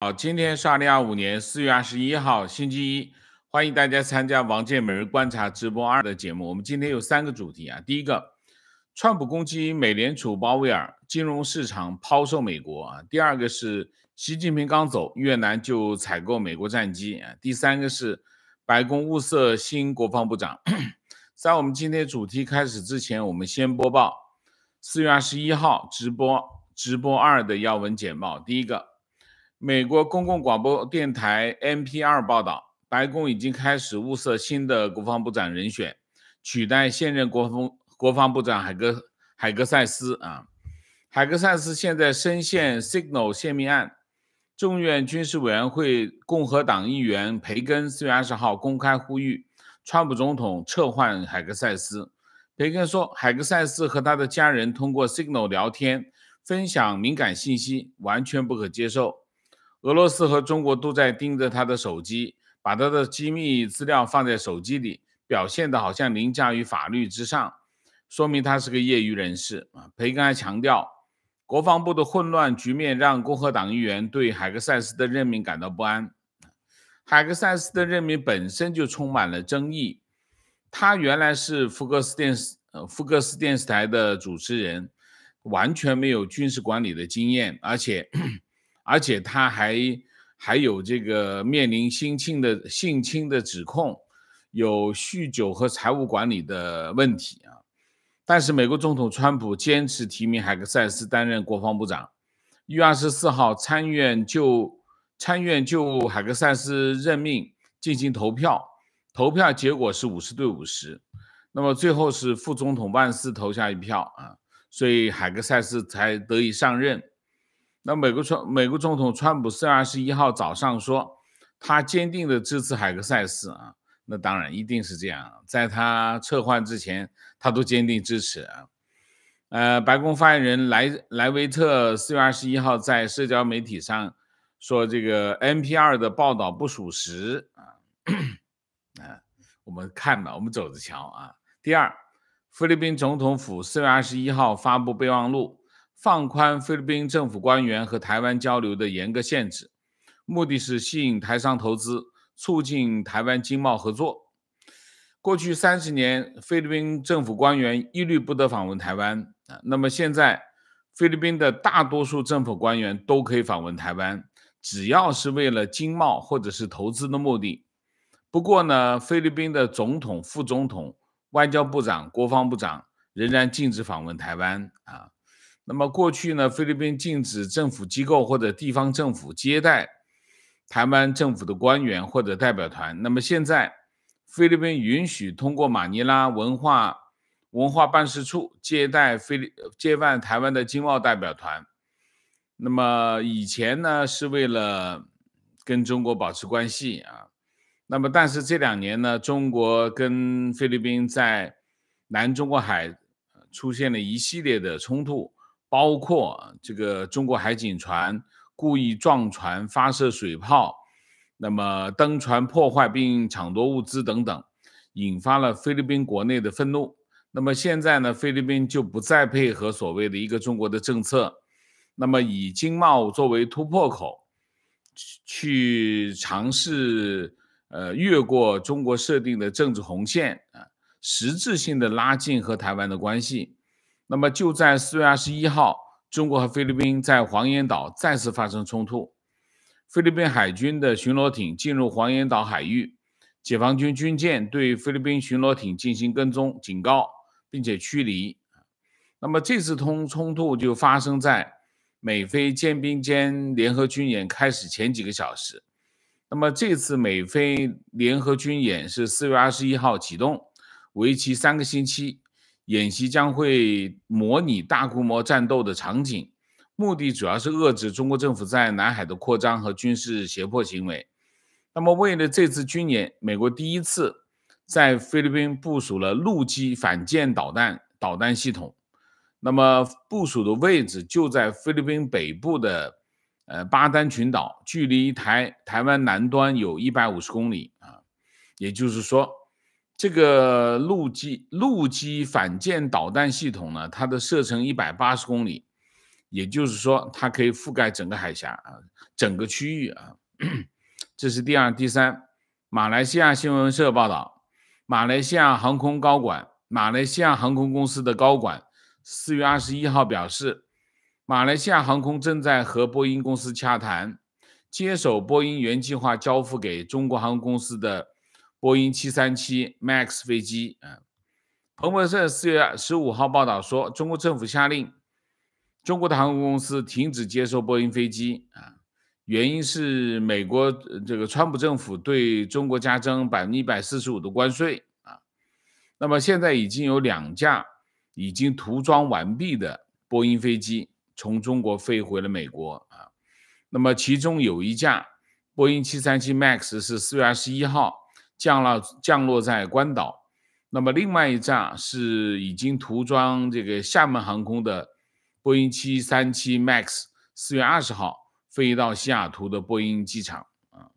好，今天是2025年4月21号，星期一，欢迎大家参加王健每日观察直播2的节目。我们今天有3个主题啊。第一个，川普攻击美联储鲍威尔，金融市场抛售美国啊。第二个是习近平刚走，越南就采购美国战机啊。第三个是白宫物色新国防部长。在我们今天主题开始之前，我们先播报4月21号直播2的要闻简报。第一个，美国公共广播电台 NPR 报道，白宫已经开始物色新的国防部长人选，取代现任国防部长海格塞斯啊。海格塞斯现在深陷 Signal 泄密案，众院军事委员会共和党议员培根4月20号公开呼吁川普总统撤换海格塞斯。培根说，海格塞斯和他的家人通过 Signal 聊天，分享敏感信息，完全不可接受。俄罗斯和中国都在盯着他的手机，把他的机密资料放在手机里，表现得好像凌驾于法律之上，说明他是个业余人士。培根还强调，国防部的混乱局面让共和党议员对海格塞斯的任命感到不安。海格塞斯的任命本身就充满了争议，他原来是福克斯电视台的主持人，完全没有军事管理的经验，而且他还有这个面临性侵的指控，有酗酒和财务管理的问题啊。但是美国总统川普坚持提名海格塞斯担任国防部长。1月24号，参院就海格塞斯任命进行投票结果是50对50，那么最后是副总统万斯投下一票啊，所以海格塞斯才得以上任。那美国总统川普4月21号早上说，他坚定的支持海格塞斯啊，那当然一定是这样，在他撤换之前，他都坚定支持啊。白宫发言人莱维特4月21号在社交媒体上说，这个 NPR 的报道不属实啊。我们看吧，我们走着瞧啊。第二，菲律宾总统府4月21号发布备忘录，放宽菲律宾政府官员和台湾交流的严格限制，目的是吸引台商投资，促进台湾经贸合作。过去30年，菲律宾政府官员一律不得访问台湾，那么现在菲律宾的大多数政府官员都可以访问台湾，只要是为了经贸或者是投资的目的。不过呢，菲律宾的总统、副总统、外交部长、国防部长仍然禁止访问台湾啊。那么过去呢，菲律宾禁止政府机构或者地方政府接待台湾政府的官员或者代表团。那么现在，菲律宾允许通过马尼拉文化办事处接待台湾的经贸代表团。那么以前呢，是为了跟中国保持关系啊。那么但是这2年呢，中国跟菲律宾在南中国海出现了一系列的冲突，包括这个中国海警船故意撞船发射水炮，那么登船破坏并抢夺物资等等，引发了菲律宾国内的愤怒。那么现在呢，菲律宾就不再配合所谓的一个中国的政策，那么以经贸作为突破口，去尝试越过中国设定的政治红线啊，实质性的拉近和台湾的关系。那么就在4月21号，中国和菲律宾在黄岩岛再次发生冲突，菲律宾海军的巡逻艇进入黄岩岛海域，解放军军舰对菲律宾巡逻艇进行跟踪、警告，并且驱离。那么这次冲突就发生在美菲舰兵间联合军演开始前几个小时。那么这次美菲联合军演是4月21号启动，为期3个星期，演习将会模拟大规模战斗的场景，目的主要是遏制中国政府在南海的扩张和军事胁迫行为。那么为了这次军演，美国第一次在菲律宾部署了陆基反舰导弹系统，那么部署的位置就在菲律宾北部的巴丹群岛，距离台湾南端有150公里啊。也就是说，这个陆基反舰导弹系统呢，它的射程180公里， 也就是说，它可以覆盖整个海峡啊，整个区域啊。这是第二、第三。马来西亚新闻社报道，马来西亚航空公司的高管4月21号表示，马来西亚航空正在和波音公司洽谈，接手波音原计划交付给中国航空公司的波音737 MAX 飞机。彭博社4月15号报道说，中国政府下令中国的航空公司停止接收波音飞机啊。原因是美国这个川普政府对中国加征145%的关税啊。那么现在已经有2架已经涂装完毕的波音飞机从中国飞回了美国啊。那么其中有一架波音737 MAX 是4月21号降落在关岛，那么另外一架是已经涂装这个厦门航空的波音737 MAX 4月20号。飞到西雅图的波音机场啊。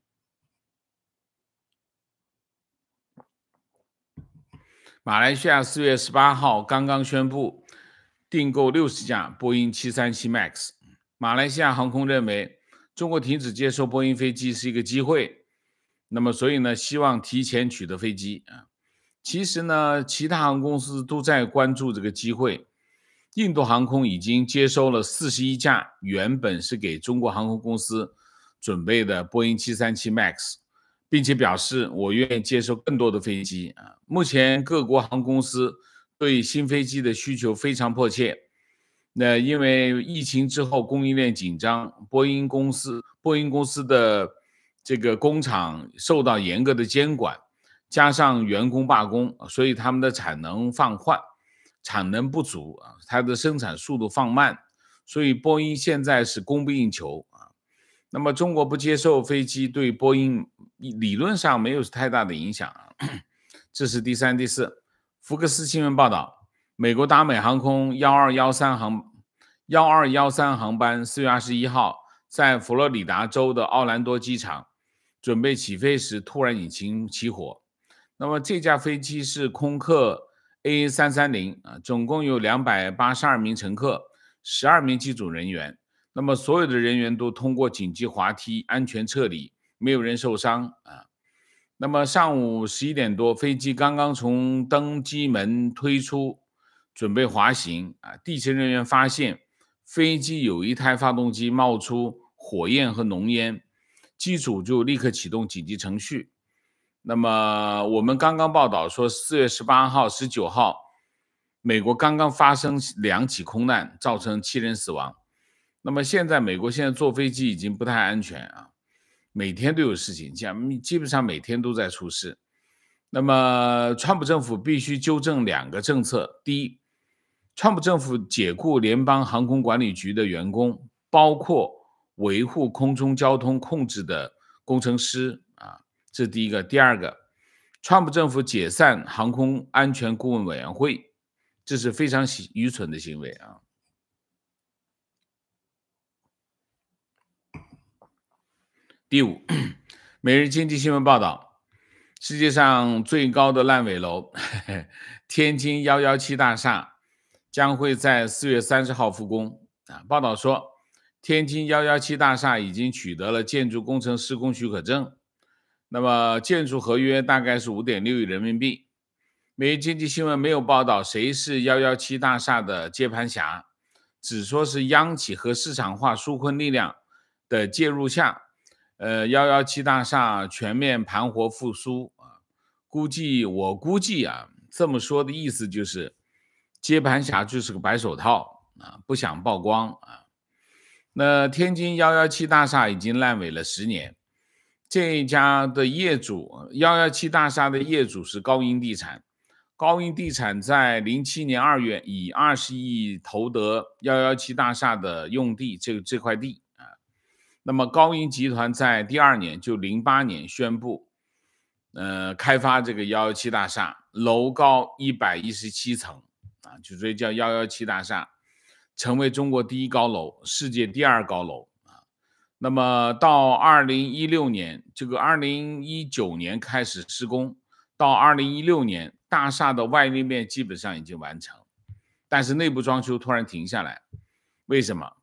马来西亚4月18号刚刚宣布订购60架波音737 MAX。马来西亚航空认为中国停止接收波音飞机是一个机会，那么所以呢，希望提前取得飞机啊。其实呢，其他航空公司都在关注这个机会。印度航空已经接收了41架原本是给中国航空公司准备的波音737 MAX， 并且表示我愿意接收更多的飞机啊。目前各国航空公司对新飞机的需求非常迫切。那因为疫情之后供应链紧张，波音公司的这个工厂受到严格的监管，加上员工罢工，所以他们的产能不足啊，它的生产速度放慢，所以波音现在是供不应求啊。那么中国不接受飞机对波音理论上没有太大的影响啊。这是第三、第四。福克斯新闻报道，美国达美航空1213航班4月21号在佛罗里达州的奥兰多机场准备起飞时，突然引擎起火。那么这架飞机是空客AA330啊，总共有282名乘客，12名机组人员。那么所有的人员都通过紧急滑梯安全撤离，没有人受伤啊。那么上午11点多，飞机刚刚从登机门推出，准备滑行啊，地勤人员发现飞机有一台发动机冒出火焰和浓烟，机组就立刻启动紧急程序。那么我们刚刚报道说4月18号、19号，美国刚刚发生2起空难，造成7人死亡。那么现在美国坐飞机已经不太安全啊，每天都有事情，基本上每天都在出事。那么川普政府必须纠正2个政策。第一，川普政府解雇联邦航空管理局的员工，包括维护空中交通控制的工程师啊，这是第一个。第二个，川普政府解散航空安全顾问委员会，这是非常愚蠢的行为啊。第五，每日经济新闻报道，世界上最高的烂尾楼天津117大厦将会在4月30号复工啊。报道说，天津117大厦已经取得了建筑工程施工许可证，那么建筑合约大概是5.6亿人民币。每日经济新闻没有报道谁是117大厦的接盘侠，只说是央企和市场化纾困力量的介入下，117大厦全面盘活复苏啊。我估计啊，这么说的意思就是接盘侠就是个白手套啊，不想曝光啊。那天津117大厦已经烂尾了10年，这一家的业主117大厦的业主是高英地产。高英地产在07年2月以20亿投得117大厦的用地，这块地啊。那么高英集团在第2年，就08年宣布，开发这个117大厦，楼高117层啊，就所以叫117大厦，成为中国第1高楼，世界第2高楼啊。那么到2016年，这个2019年开始施工，到2016年，大厦的外立面基本上已经完成，但是内部装修突然停下来，为什么？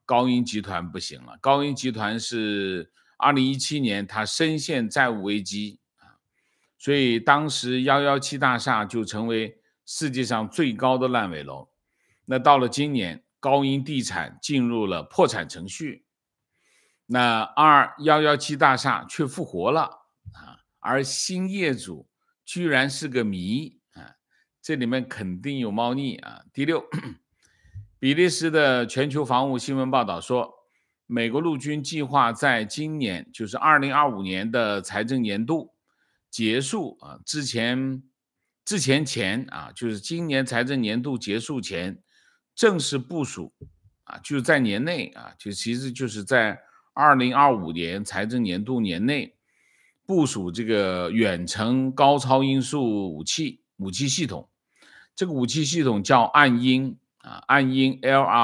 高英集团不行了。高英集团是2017年它深陷债务危机所以当时117大厦就成为世界上最高的烂尾楼。那到了今年，高英地产进入了破产程序，那117大厦却复活了而新业主居然是个谜这里面肯定有猫腻第六，比利时的全球防务新闻报道说，美国陆军计划在今年，就是2025年的财政年度结束之前就是今年财政年度结束前正式部署就是在年内就其实就是在2025年财政年度年内部署这个远程高超音速武器系统。这个武器系统叫暗鹰暗鹰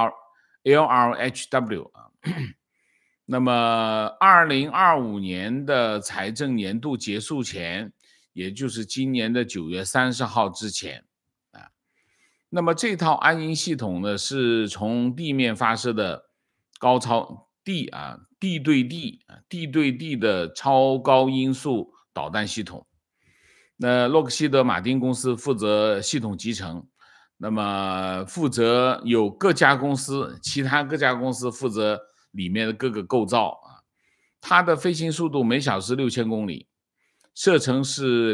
LRHW 那么2025年的财政年度结束前，也就是今年的9月30号之前那么这套暗鹰系统呢，是从地面发射的高超地对地的超高音速导弹系统。那洛克希德马丁公司负责系统集成，那么负责有其他各家公司负责里面的各个构造它的飞行速度每小时6000公里，射程是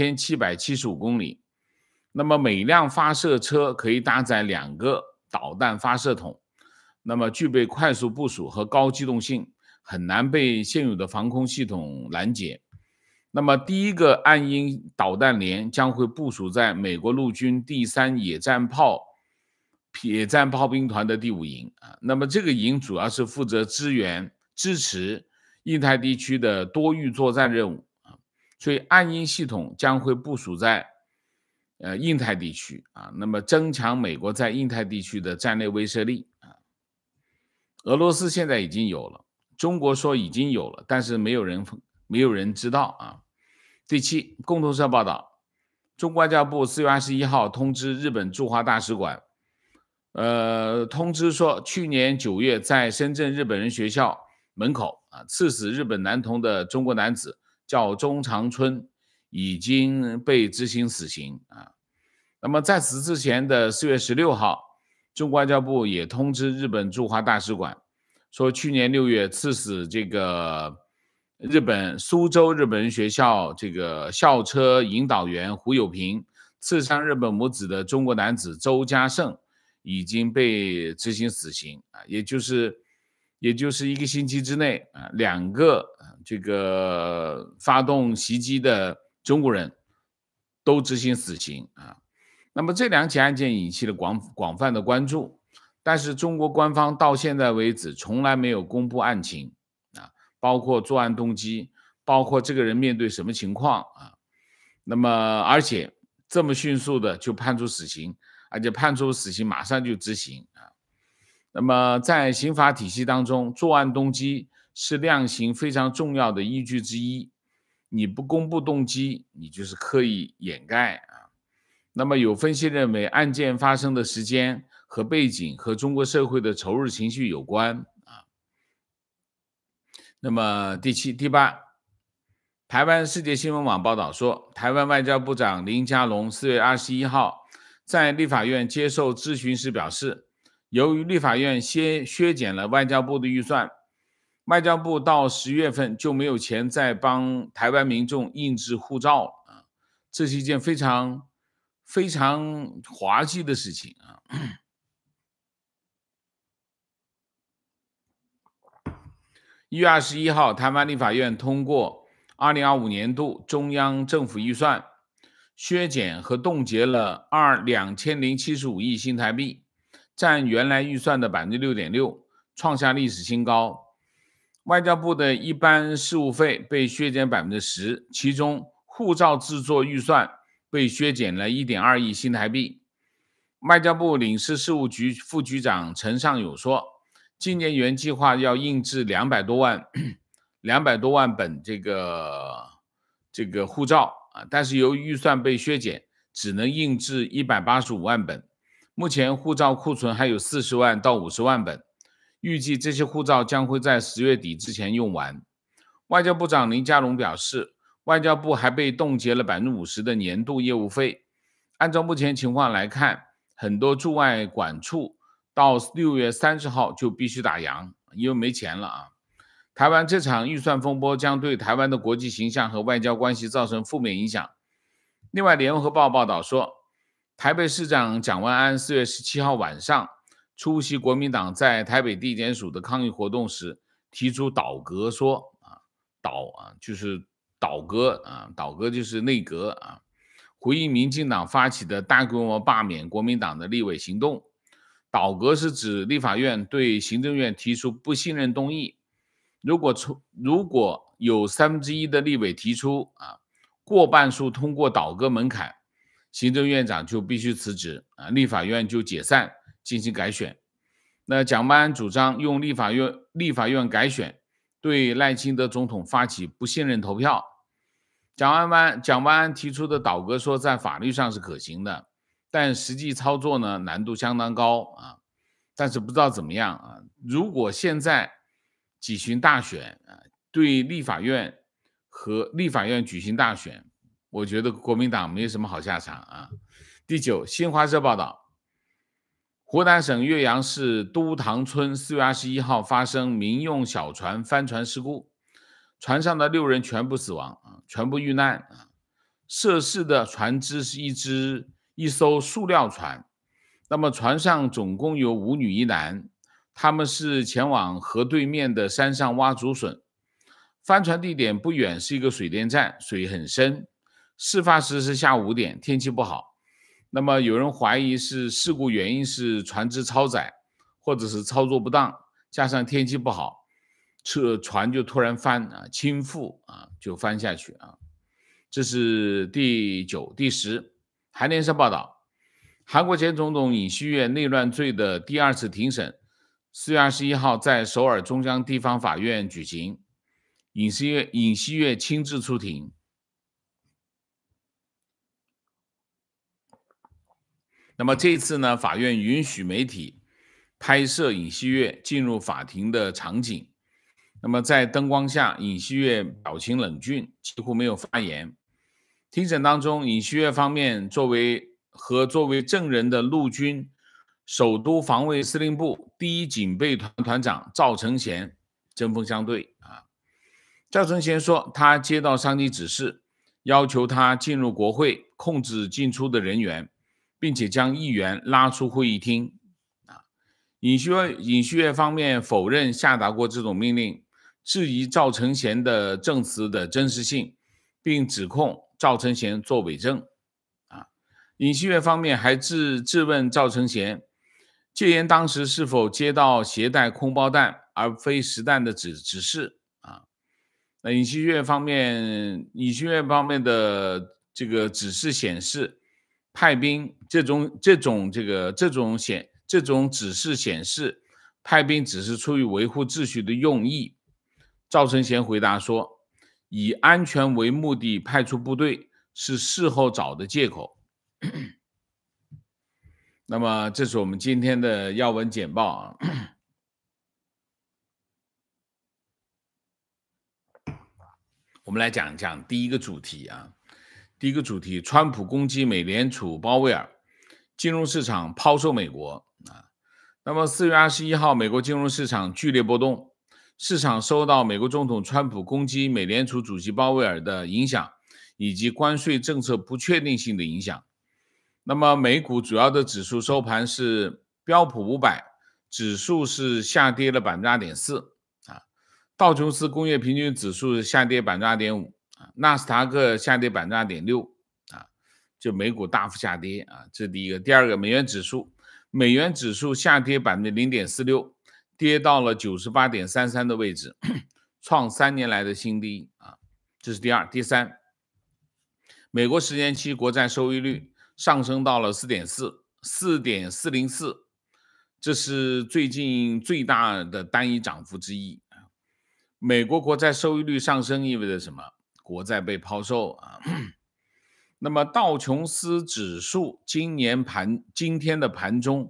2775公里。那么每辆发射车可以搭载2个导弹发射筒，那么具备快速部署和高机动性，很难被现有的防空系统拦截。那么第一个暗鹰导弹连将会部署在美国陆军第3野战炮兵团的第5营那么这个营主要是负责支持印太地区的多域作战任务所以暗鹰系统将会部署在印太地区那么增强美国在印太地区的战略威慑力俄罗斯现在已经有了，中国说已经有了，但是没有人知道第7，共同社报道，中国外交部4月21号通知日本驻华大使馆，通知说，去年9月在深圳日本人学校门口刺死日本男童的中国男子叫中长春，已经被执行死刑那么在此之前的4月16号，中国外交部也通知日本驻华大使馆，说去年6月刺死这个苏州日本人学校这个校车引导员胡友平，刺伤日本母子的中国男子周家胜已经被执行死刑也就是1个星期之内2个这个发动袭击的中国人都执行死刑那么这2起案件引起了广泛的关注，但是中国官方到现在为止从来没有公布案情包括作案动机，包括这个人面对什么情况那么而且这么迅速的就判处死刑，而且判处死刑马上就执行那么在刑法体系当中，作案动机是量刑非常重要的依据之一，你不公布动机，你就是刻意掩盖那么有分析认为，案件发生的时间和背景和中国社会的仇日情绪有关那么第8，台湾世界新闻网报道说，台湾外交部长林佳龙4月21号在立法院接受质询时表示，由于立法院削减了外交部的预算，外交部到10月份就没有钱再帮台湾民众印制护照这是一件非常滑稽的事情1月21号，台湾立法院通过2025年度中央政府预算，削减和冻结了2075亿新台币，占原来预算的 6.6%， 创下历史新高。外交部的一般事务费被削减 10%， 其中护照制作预算被削减了 1.2 亿新台币。外交部领事事务局副局长陈尚友说，今年原计划要印制200多万本这个护照但是由于预算被削减，只能印制185万本。目前护照库存还有40万到50万本， 预计这些护照将会在10月底之前用完。外交部长林佳龙表示，外交部还被冻结了50%的年度业务费。按照目前情况来看，很多驻外管处到6月30号就必须打烊，因为没钱了啊。台湾这场预算风波将对台湾的国际形象和外交关系造成负面影响。另外，联合报报道说，台北市长蒋万安4月17号晚上出席国民党在台北地检署的抗议活动时，提出倒阁说就是倒阁就是内阁回应民进党发起的大规模罢免国民党的立委行动。倒阁是指立法院对行政院提出不信任动议，如果有1/3的立委提出过半数通过倒阁门槛，行政院长就必须辞职立法院就解散进行改选。那蒋万安主张用立法院改选对赖清德总统发起不信任投票。蒋万安提出的倒阁说在法律上是可行的，但实际操作呢难度相当高但是不知道怎么样如果现在举行大选对立法院举行大选，我觉得国民党没什么好下场第9，新华社报道，湖南省岳阳市都塘村4月21号发生民用小船翻船事故，船上的6人全部死亡全部遇难涉事的船只是一艘塑料船，那么船上总共有5女1男，他们是前往河对面的山上挖竹笋。翻船地点不远是一个水电站，水很深。事发时是下午5点，天气不好。那么有人怀疑是事故原因是船只超载，或者是操作不当，加上天气不好，船就突然翻倾覆就翻下去这是第9。第10，韩联社报道，韩国前总统尹锡悦内乱罪的第2次庭审4月21号在首尔中央地方法院举行，尹锡悦亲自出庭。那么这一次呢，法院允许媒体拍摄尹锡悦进入法庭的场景。那么在灯光下，尹锡悦表情冷峻，几乎没有发言。庭审当中，尹锡悦方面作为证人的陆军首都防卫司令部第1警备团团长赵承贤针锋相对赵承贤说，他接到上级指示，要求他进入国会，控制进出的人员，并且将议员拉出会议厅尹锡悦方面否认下达过这种命令，质疑赵承贤的证词的真实性，并指控赵承贤作伪证尹锡悦方面还质问赵承贤，戒严当时是否接到携带空包弹而非实弹的指示那尹锡悦方面的这个指示显示，派兵这种指示显示派兵只是出于维护秩序的用意。赵承贤回答说，以安全为目的派出部队是事后找的借口。那么这是我们今天的要闻简报我们来讲一讲第一个主题第一个主题，川普攻击美联储鲍威尔，金融市场抛售美国那么4月21号，美国金融市场剧烈波动，市场受到美国总统川普攻击美联储主席鲍威尔的影响，以及关税政策不确定性的影响。那么美股主要的指数收盘是标普500指数是下跌了 2.4%道琼斯工业平均指数下跌 2.5%纳斯达克下跌 2.6% 就美股大幅下跌这是第一个。第二个，美元指数下跌 0.46%， 跌到了 98.33 的位置，创3年来的新低这是第二。第三，美国10年期国债收益率上升到了 4.404， 这是最近最大的单一涨幅之一美国国债收益率上升意味着什么？国债被抛售那么道琼斯指数今天的盘中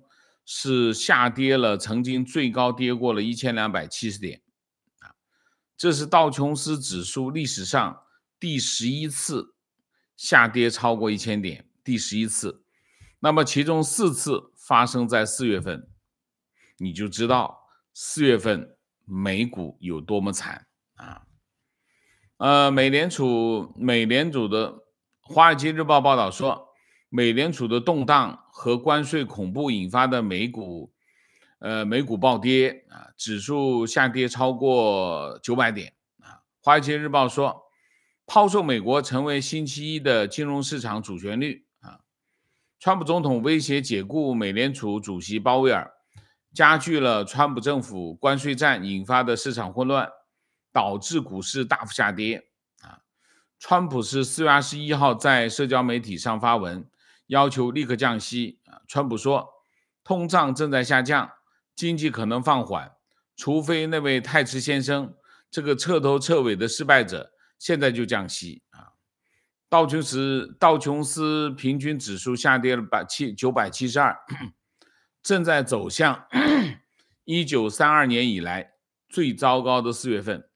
是下跌了，曾经最高跌过了1270点啊，这是道琼斯指数历史上第11次下跌超过1000点，第11次。那么其中4次发生在4月份，你就知道4月份美股有多么惨啊。美联储的《华尔街日报》报道说，美联储的动荡和关税恐怖引发的美股暴跌啊，指数下跌超过900点啊。《华尔街日报》说，抛售美国成为星期一的金融市场主旋律啊。川普总统威胁解雇美联储主席鲍威尔，加剧了川普政府关税战引发的市场混乱，导致股市大幅下跌啊。川普是4月21号在社交媒体上发文，要求立刻降息啊。川普说，通胀正在下降，经济可能放缓，除非那位泰茨先生这个彻头彻尾的失败者现在就降息啊。道琼斯平均指数下跌了972，正在走向1932年以来最糟糕的4月份。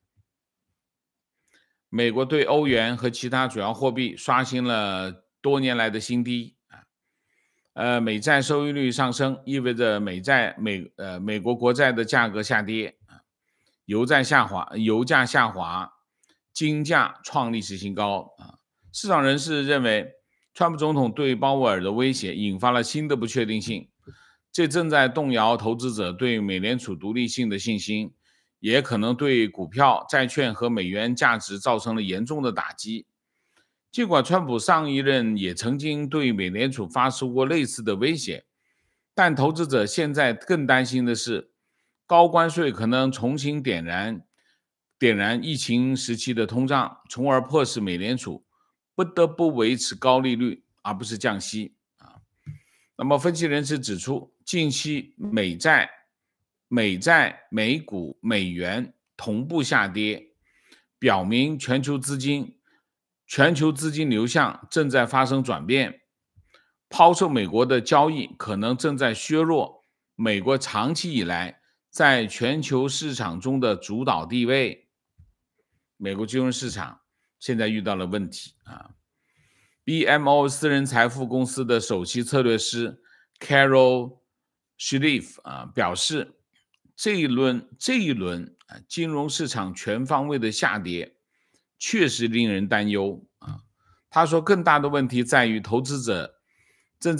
美国对欧元和其他主要货币刷新了多年来的新低啊。美债收益率上升，意味着美国国债的价格下跌啊，油价下滑，金价创历史新高啊。市场人士认为，川普总统对鲍威尔的威胁引发了新的不确定性，这正在动摇投资者对美联储独立性的信心，也可能对股票、债券和美元价值造成了严重的打击。尽管川普上一任也曾经对美联储发出过类似的威胁，但投资者现在更担心的是，高关税可能重新点燃疫情时期的通胀，从而迫使美联储不得不维持高利率，而不是降息啊。那么，分析人士指出，近期美债、美股、美元同步下跌，表明全球资金流向正在发生转变，抛售美国的交易可能正在削弱美国长期以来在全球市场中的主导地位。美国金融市场现在遇到了问题啊。BMO 私人财富公司的首席策略师 Carol Schliff 表示，这一轮金融市场全方位的下跌确实令人担忧啊。他说，更大的问题在于投资者正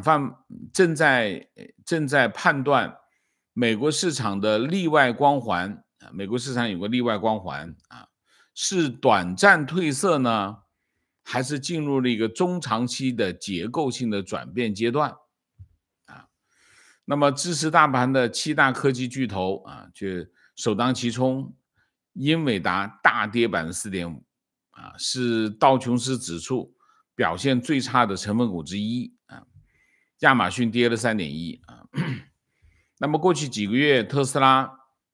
在判断美国市场的例外光环啊，美国市场有个例外光环啊，是短暂褪色呢，还是进入了一个中长期的结构性的转变阶段啊？那么支持大盘的7大科技巨头啊，就首当其冲，英伟达大跌4.5%啊，是道琼斯指数表现最差的成分股之一啊。亚马逊跌了3.1%啊。那么过去几个月，特斯拉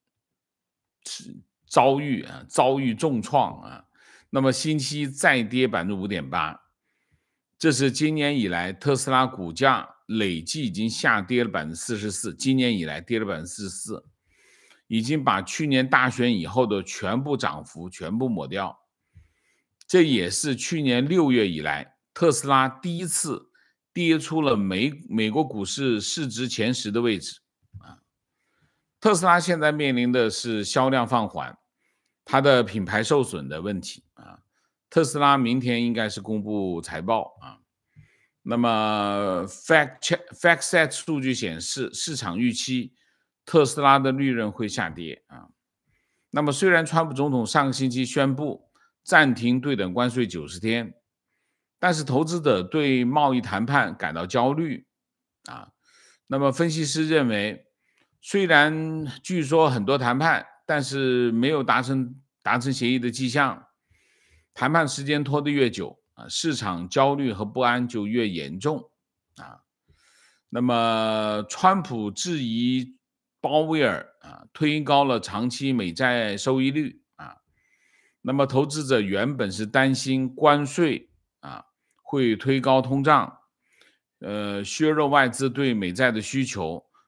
遭遇重创啊。那么星期再跌5.8%，这是今年以来特斯拉股价累计已经下跌了44%，今年以来跌了44%，已经把去年大选以后的全部涨幅全部抹掉。这也是去年6月以来特斯拉第一次跌出了美国股市市值前10的位置啊。特斯拉现在面临的是销量放缓，它的品牌受损的问题啊。特斯拉明天应该是公布财报啊。那么 FactSet 数据显示，市场预期特斯拉的利润会下跌啊。那么虽然川普总统上个星期宣布暂停对等关税90天，但是投资者对贸易谈判感到焦虑啊。那么分析师认为，虽然据说很多谈判，但是没有达成协议的迹象，谈判时间拖得越久啊，市场焦虑和不安就越严重啊。那么川普质疑鲍威尔啊，推高了长期美债收益率啊。那么投资者原本是担心关税啊会推高通胀，削弱外资对美债的需求，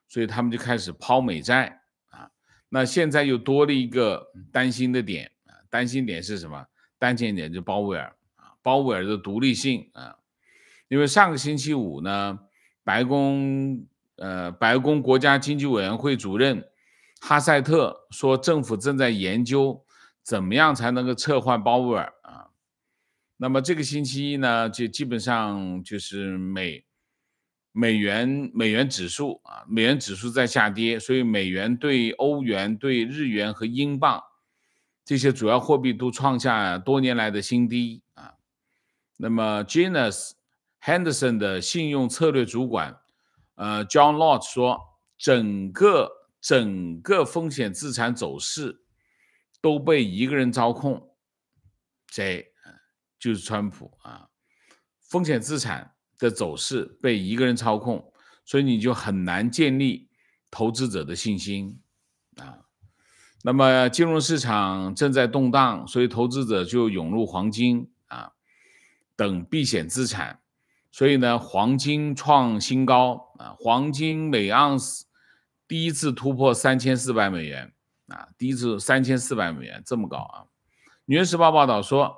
所以他们就开始抛美债啊。那现在又多了一个担心的点啊，担心点是什么？担心点就是鲍威尔啊，鲍威尔的独立性啊。因为上个星期五呢，白宫国家经济委员会主任哈塞特说，政府正在研究怎么样才能够撤换鲍威尔啊。那么这个星期一呢，就基本上就是美元指数啊，美元指数在下跌，所以美元对欧元、对日元和英镑这些主要货币都创下多年来的新低啊。那么 Janus Henderson 的信用策略主管John Lott 说，整个风险资产走势都被一个人操控，这就是川普啊。风险资产的走势被一个人操控，所以你就很难建立投资者的信心啊。那么金融市场正在动荡，所以投资者就涌入黄金啊等避险资产。所以呢，黄金创新高啊，黄金每盎司第一次突破$3400啊，第一次$3400这么高啊。纽约时报报道说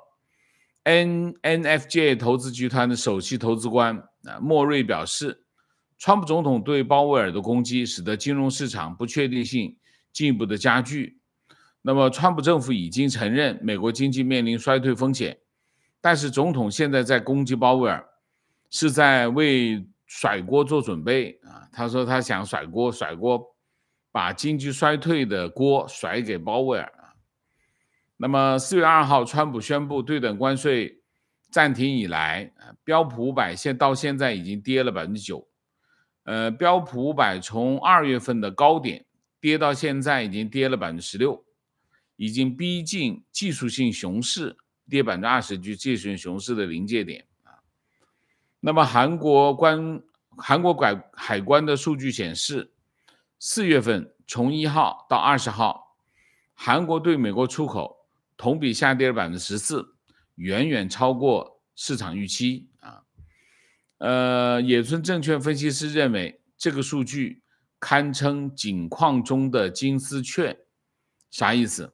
，NFJ 投资集团的首席投资官莫瑞表示，川普总统对鲍威尔的攻击使得金融市场不确定性进一步的加剧。那么，川普政府已经承认美国经济面临衰退风险，但是总统现在在攻击鲍威尔，是在为甩锅做准备啊。他说他想甩锅，把经济衰退的锅甩给鲍威尔。那么4月2号，川普宣布对等关税暂停以来，标普500到现在已经跌了9%。标普500从2月份的高点跌到现在已经跌了16%，已经逼近技术性熊市跌20%就技术性熊市的临界点啊。那么韩国海关的数据显示，4月份从1号到20号，韩国对美国出口同比下跌了14%，远远超过市场预期啊。野村证券分析师认为，这个数据堪称景况中的金丝雀。啥意思？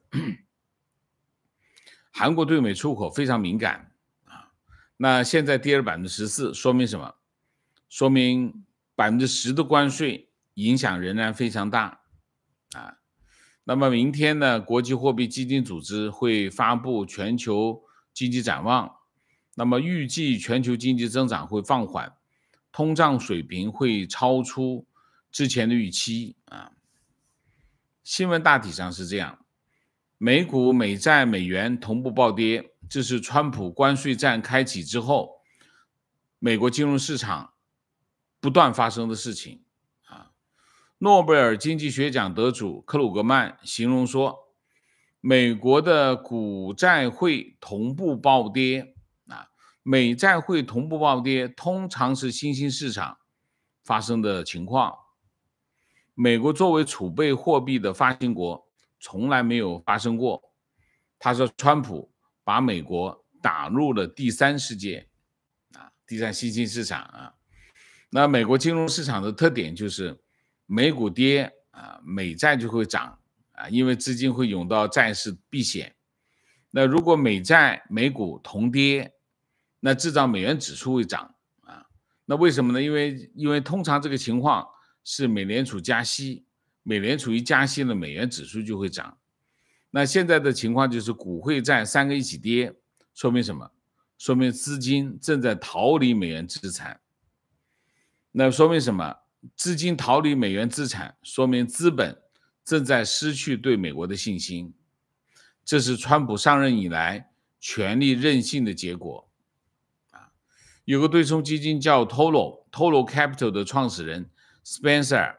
韩国对美出口非常敏感啊，那现在跌了14%，说明什么？说明10%的关税影响仍然非常大啊。那么明天呢，国际货币基金组织会发布全球经济展望，那么预计全球经济增长会放缓，通胀水平会超出之前的预期啊。新闻大体上是这样，美股、美债、美元同步暴跌，这是川普关税战开启之后，美国金融市场不断发生的事情。诺贝尔经济学奖得主克鲁格曼形容说，美国的股债汇同步暴跌啊，美债汇同步暴跌通常是新兴市场发生的情况。美国作为储备货币的发行国，从来没有发生过。他说，川普把美国打入了第三世界啊，第三新兴市场啊。那美国金融市场的特点就是美股跌啊，美债就会涨啊，因为资金会涌到债市避险。那如果美债、美股同跌，那制造美元指数会涨啊。那为什么呢？因为通常这个情况是美联储加息，美联储一加息了，美元指数就会涨。那现在的情况就是股汇债3个一起跌，说明什么？说明资金正在逃离美元资产。那说明什么？资金逃离美元资产，说明资本正在失去对美国的信心。这是川普上任以来权力任性的结果。有个对冲基金叫 Tolo Capital 的创始人 Spencer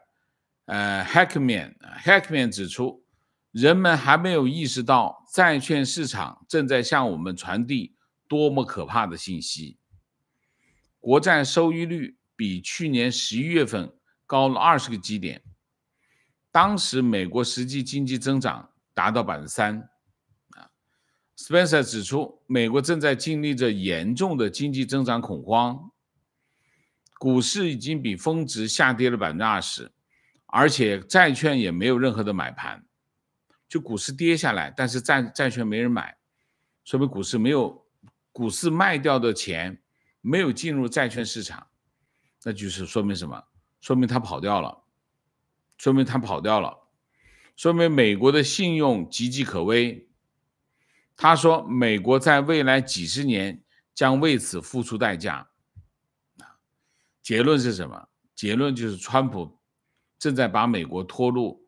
Heckman 指出，人们还没有意识到债券市场正在向我们传递多么可怕的信息。国债收益率比去年11月份高了20个基点，当时美国实际经济增长达到3%。Spencer 指出，美国正在经历着严重的经济增长恐慌，股市已经比峰值下跌了20%， 而且债券也没有任何的买盘，就股市跌下来，但是债券没人买，说明股市卖掉的钱没有进入债券市场，那就是说明什么？说明它跑掉了，说明美国的信用岌岌可危。他说，美国在未来几十年将为此付出代价。结论是什么？结论就是川普正在把美国拖入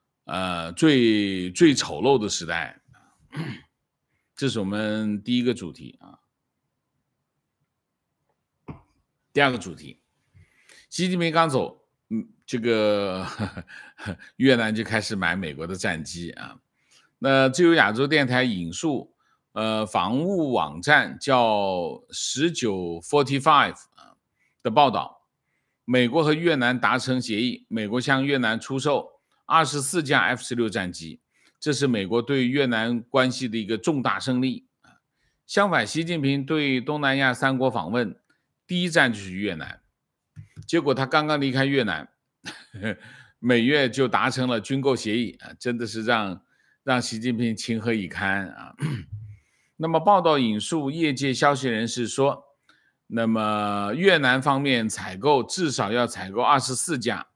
最丑陋的时代。这是我们第一个主题啊。第二个主题，习近平刚走，这个越南就开始买美国的战机啊。那自由亚洲电台引述防务网站叫1945的报道，美国和越南达成协议，美国向越南出售24架 F-16战机，这是美国对越南关系的一个重大胜利。相反，习近平对东南亚3国访问，第一站就是越南，结果他刚刚离开越南，美越就达成了军购协议啊，真的是让习近平情何以堪啊！那么报道引述业界消息人士说，那么越南方面至少要采购24架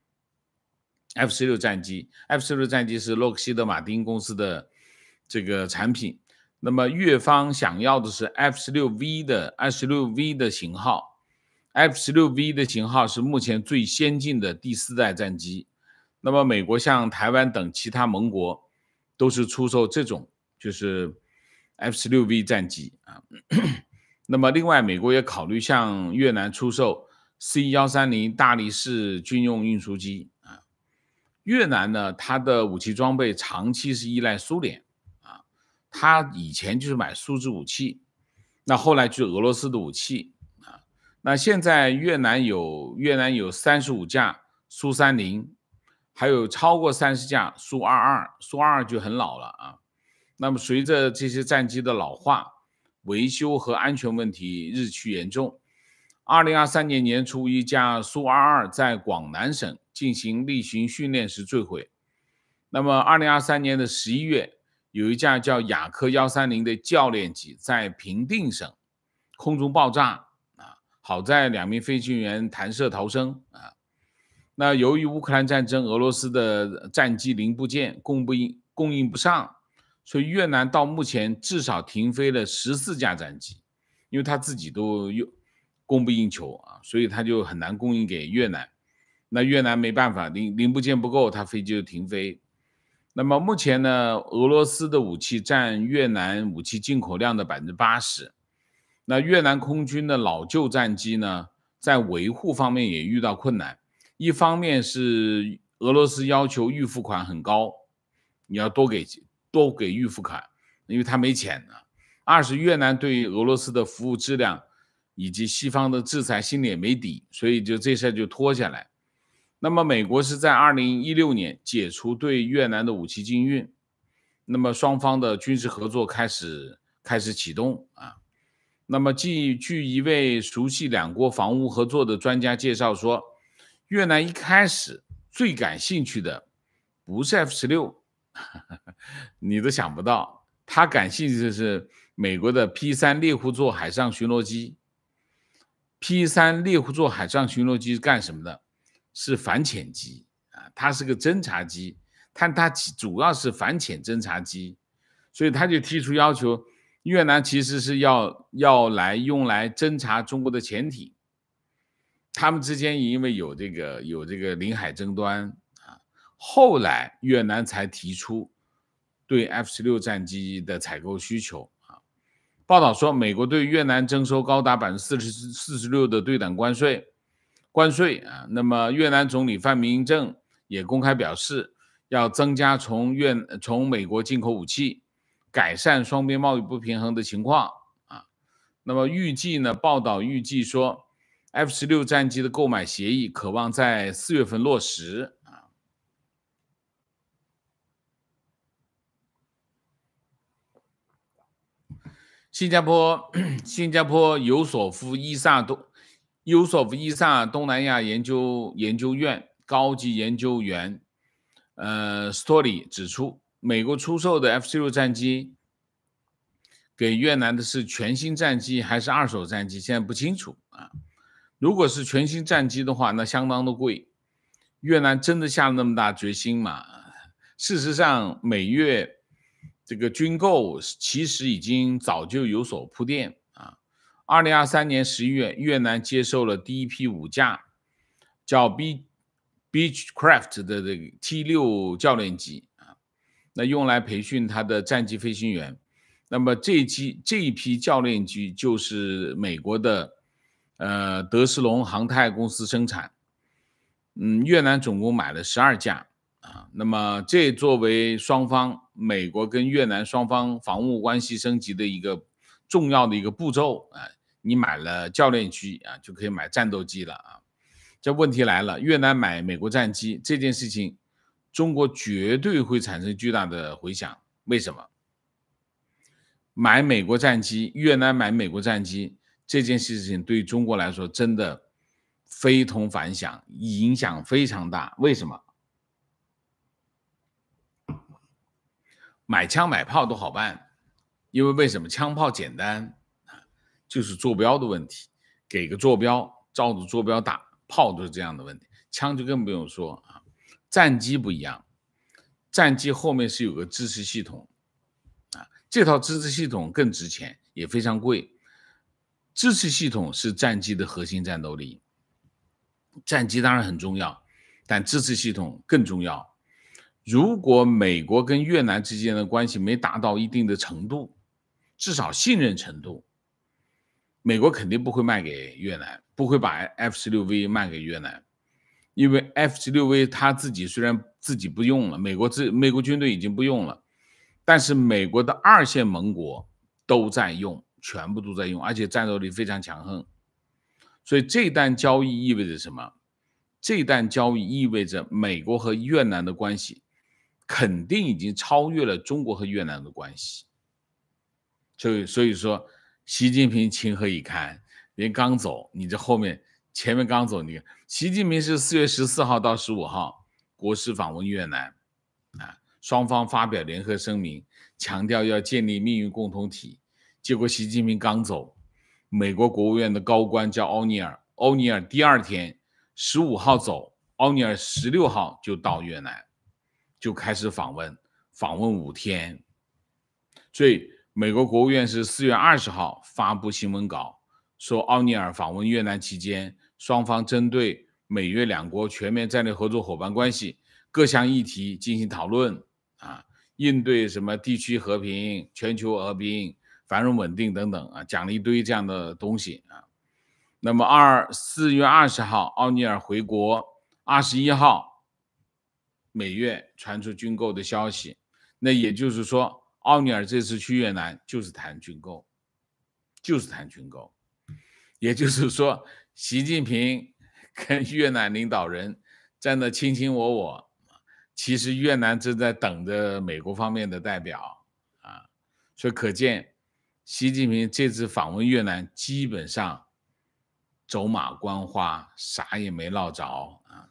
F-16战机 ，F-16战机是洛克希德马丁公司的这个产品。那么越方想要的是 F-16V 的型号 ，F-16V 的型号是目前最先进的第4代战机。那么美国向台湾等其他盟国都是出售这种就是 F-16V 战机啊。那么另外，美国也考虑向越南出售 C-130大力士军用运输机啊。越南呢，它的武器装备长期是依赖苏联啊，它以前就是买苏制武器，那后来就是俄罗斯的武器啊。那现在越南有35架苏30，还有超过30架苏22，苏22就很老了啊。那么随着这些战机的老化，维修和安全问题日趋严重。2023年年初，一架苏22在广南省进行例行训练时坠毁。那么2023年的11月，有一架叫雅克130的教练机在平定省空中爆炸啊，好在2名飞行员弹射逃生啊。那由于乌克兰战争，俄罗斯的战机零部件供应不上，所以越南到目前至少停飞了14架战机，因为他自己都供不应求啊，所以他就很难供应给越南。那越南没办法，零部件不够，他飞机就停飞。那么目前呢，俄罗斯的武器占越南武器进口量的80%。那越南空军的老旧战机呢，在维护方面也遇到困难。一方面是俄罗斯要求预付款很高，你要多给预付款，因为他没钱呢。二是越南对俄罗斯的服务质量以及西方的制裁心里也没底，所以就这事就拖下来。那么美国是在2016年解除对越南的武器禁运，那么双方的军事合作开始启动啊。那么据一位熟悉两国防务合作的专家介绍说，越南一开始最感兴趣的不是 F-16， 你都想不到，他感兴趣的是美国的 P-3 猎户座海上巡逻机。P-3 猎户座海上巡逻机是干什么的？是反潜机啊，它是个侦察机，但它主要是反潜侦察机，所以他就提出要求，越南其实是要用来侦察中国的潜艇。他们之间因为有这个领海争端啊，后来越南才提出对 F-16战机的采购需求啊。报道说，美国对越南征收高达46%的对等关税啊。那么越南总理范明政也公开表示，要增加从美国进口武器，改善双边贸易不平衡的情况啊。那么报道预计说， F-16战机的购买协议可望在4月份落实啊。新加坡尤索夫伊萨东南亚研究院高级研究员Story 指出，美国出售的 F-16战机给越南的是全新战机还是二手战机，现在不清楚啊。如果是全新战机的话，那相当的贵。越南真的下了那么大决心吗？事实上，美越这个军购其实已经早就有所铺垫啊。2023年11月，越南接受了第一批5架叫 Beechcraft 的这个 T6教练机啊，那用来培训他的战机飞行员。那么这一批教练机就是美国的德士隆航太公司生产。越南总共买了12架啊。那么这作为双方美国跟越南双方防务关系升级的一个重要的一个步骤啊。你买了教练机啊，就可以买战斗机了啊。这问题来了，越南买美国战机这件事情，中国绝对会产生巨大的回响。为什么？买美国战机，越南买美国战机这件事情对中国来说真的非同凡响，影响非常大。为什么？买枪买炮都好办，因为为什么？枪炮简单，就是坐标的问题，给个坐标，照着坐标打，炮都是这样的问题，枪就更不用说啊。战机不一样，战机后面是有个支持系统啊，这套支持系统更值钱，也非常贵。支持系统是战机的核心战斗力，战机当然很重要，但支持系统更重要。如果美国跟越南之间的关系没达到一定的程度，至少信任程度，美国肯定不会卖给越南，不会把 F-16V 卖给越南。因为 F-16V 他自己虽然自己不用了，美国军队已经不用了，但是美国的2线盟国都在用，全部都在用，而且战斗力非常强横。所以这单交易意味着什么？这单交易意味着美国和越南的关系肯定已经超越了中国和越南的关系。所以说，习近平情何以堪？人刚走，你这后面前面刚走，你习近平是4月14号到15号国事访问越南啊，双方发表联合声明，强调要建立命运共同体。结果习近平刚走，美国国务院的高官叫欧尼尔，欧尼尔第2天15号走，欧尼尔16号就到越南，就开始访问5天。所以美国国务院是4月20号发布新闻稿，说奥尼尔访问越南期间，双方针对美越两国全面战略合作伙伴关系各项议题进行讨论啊，应对什么地区和平、全球和平、繁荣稳定等等啊，讲了一堆这样的东西啊。那么4月20号奥尼尔回国，21号美越传出军购的消息，那也就是说奥尼尔这次去越南就是谈军购，也就是说习近平跟越南领导人站得卿卿我我，其实越南正在等着美国方面的代表啊，所以可见习近平这次访问越南基本上走马观花，啥也没捞着啊。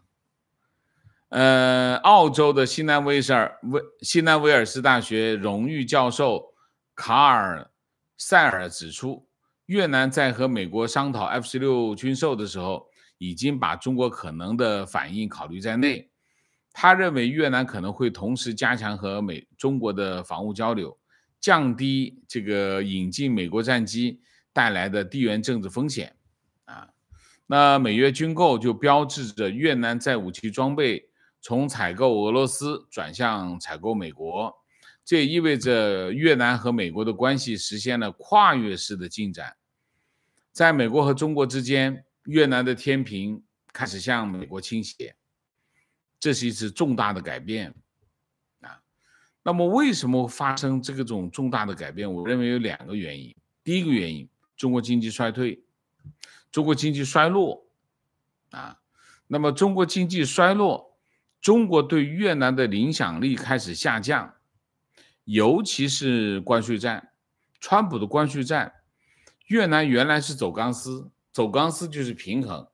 澳洲的西南威尔士大学荣誉教授卡尔塞尔指出，越南在和美国商讨 F-16军售的时候，已经把中国可能的反应考虑在内。他认为越南可能会同时加强和中国的防务交流，降低这个引进美国战机带来的地缘政治风险啊。那美越军购就标志着越南在武器装备从采购俄罗斯转向采购美国，这也意味着越南和美国的关系实现了跨越式的进展。在美国和中国之间，越南的天平开始向美国倾斜，这是一次重大的改变啊。那么为什么发生这种重大的改变？我认为有2个原因。第一个原因，中国经济衰退，中国经济衰落啊。那么中国经济衰落，中国对越南的影响力开始下降，尤其是关税战，川普的关税战，越南原来是走钢丝，走钢丝就是平衡，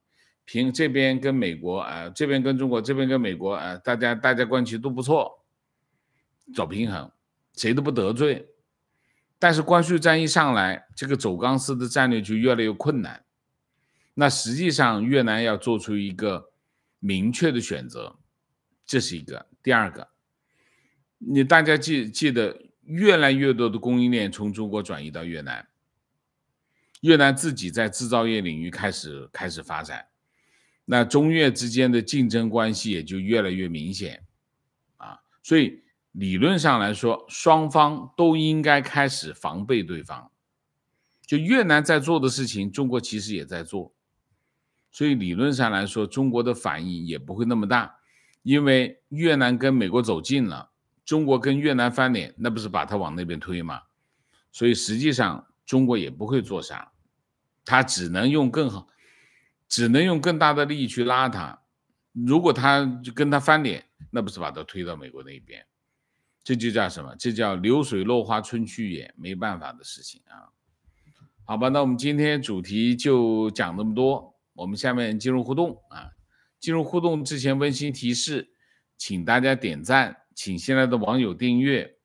这边跟美国这边跟中国，这边跟美国大家关系都不错，找平衡，谁都不得罪。但是关税战一上来，这个走钢丝的战略就越来越困难。那实际上越南要做出一个明确的选择，这是一个。第二个，大家记得越来越多的供应链从中国转移到越南，越南自己在制造业领域开始发展，那中越之间的竞争关系也就越来越明显所以理论上来说，双方都应该开始防备对方。就越南在做的事情，中国其实也在做，所以理论上来说，中国的反应也不会那么大，因为越南跟美国走近了，中国跟越南翻脸，那不是把它往那边推吗？所以实际上中国也不会做啥，他只能用更大的力去拉他。如果他跟他翻脸，那不是把他推到美国那边？这就叫什么？这叫流水落花春去也，没办法的事情啊。好吧，那我们今天主题就讲那么多，我们下面进入互动进入互动之前温馨提示，请大家点赞，请新来的网友订阅，